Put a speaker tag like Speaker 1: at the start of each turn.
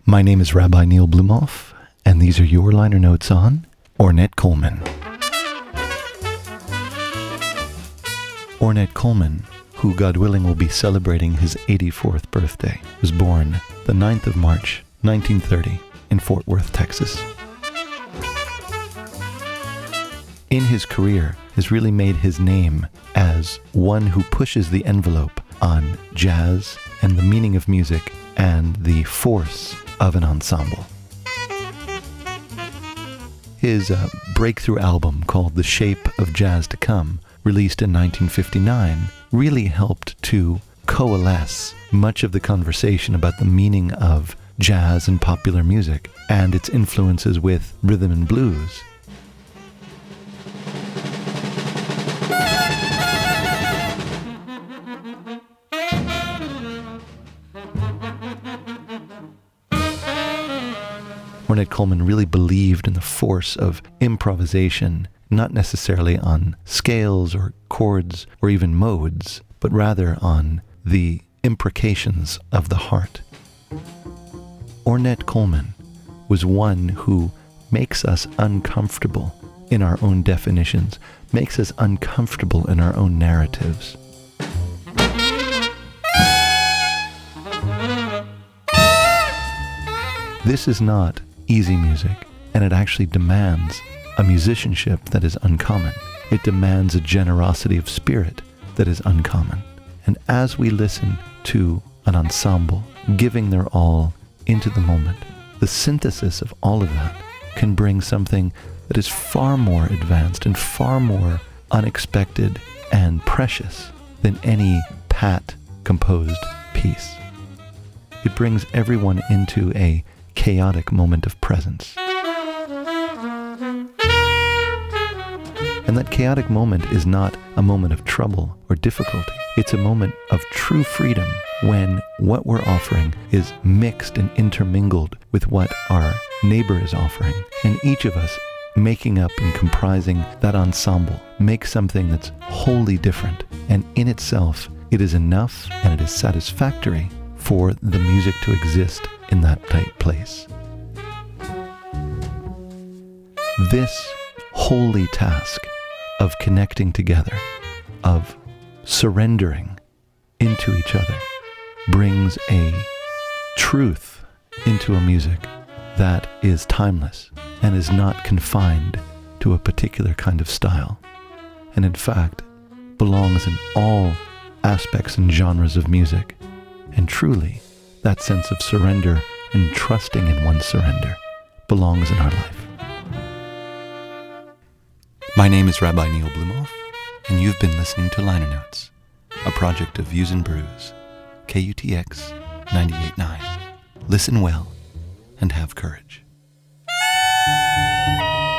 Speaker 1: My name is Rabbi Neil Blumoff, and these are your liner notes on Ornette Coleman. Ornette Coleman, who God willing will be celebrating his 84th birthday, was born the 9th of March, 1930, in Fort Worth, Texas. In his career, has really made his name as one who pushes the envelope on jazz and the meaning of music and the force of an ensemble. His breakthrough album called The Shape of Jazz to Come, released in 1959, really helped to coalesce much of the conversation about the meaning of jazz and popular music and its influences with rhythm and blues. Ornette Coleman really believed in the force of improvisation, not necessarily on scales or chords or even modes, but rather on the imprecations of the heart. Ornette Coleman was one who makes us uncomfortable in our own definitions, makes us uncomfortable in our own narratives. This is not easy music, and it actually demands a musicianship that is uncommon. It demands a generosity of spirit that is uncommon. And as we listen to an ensemble giving their all into the moment, the synthesis of all of that can bring something that is far more advanced and far more unexpected and precious than any pat composed piece. It brings everyone into a chaotic moment of presence. And that chaotic moment is not a moment of trouble or difficulty. It's a moment of true freedom when what we're offering is mixed and intermingled with what our neighbor is offering. And each of us making up and comprising that ensemble makes something that's wholly different. And in itself, it is enough and it is satisfactory for the music to exist in that tight place. This holy task of connecting together, of surrendering into each other, brings a truth into a music that is timeless and is not confined to a particular kind of style, and in fact belongs in all aspects and genres of music. And truly, that sense of surrender and trusting in one's surrender belongs in our life. My name is Rabbi Neil Blumoff, and you've been listening to Liner Notes, a project of Views and Brews, KUTX 98.9. Listen well and have courage.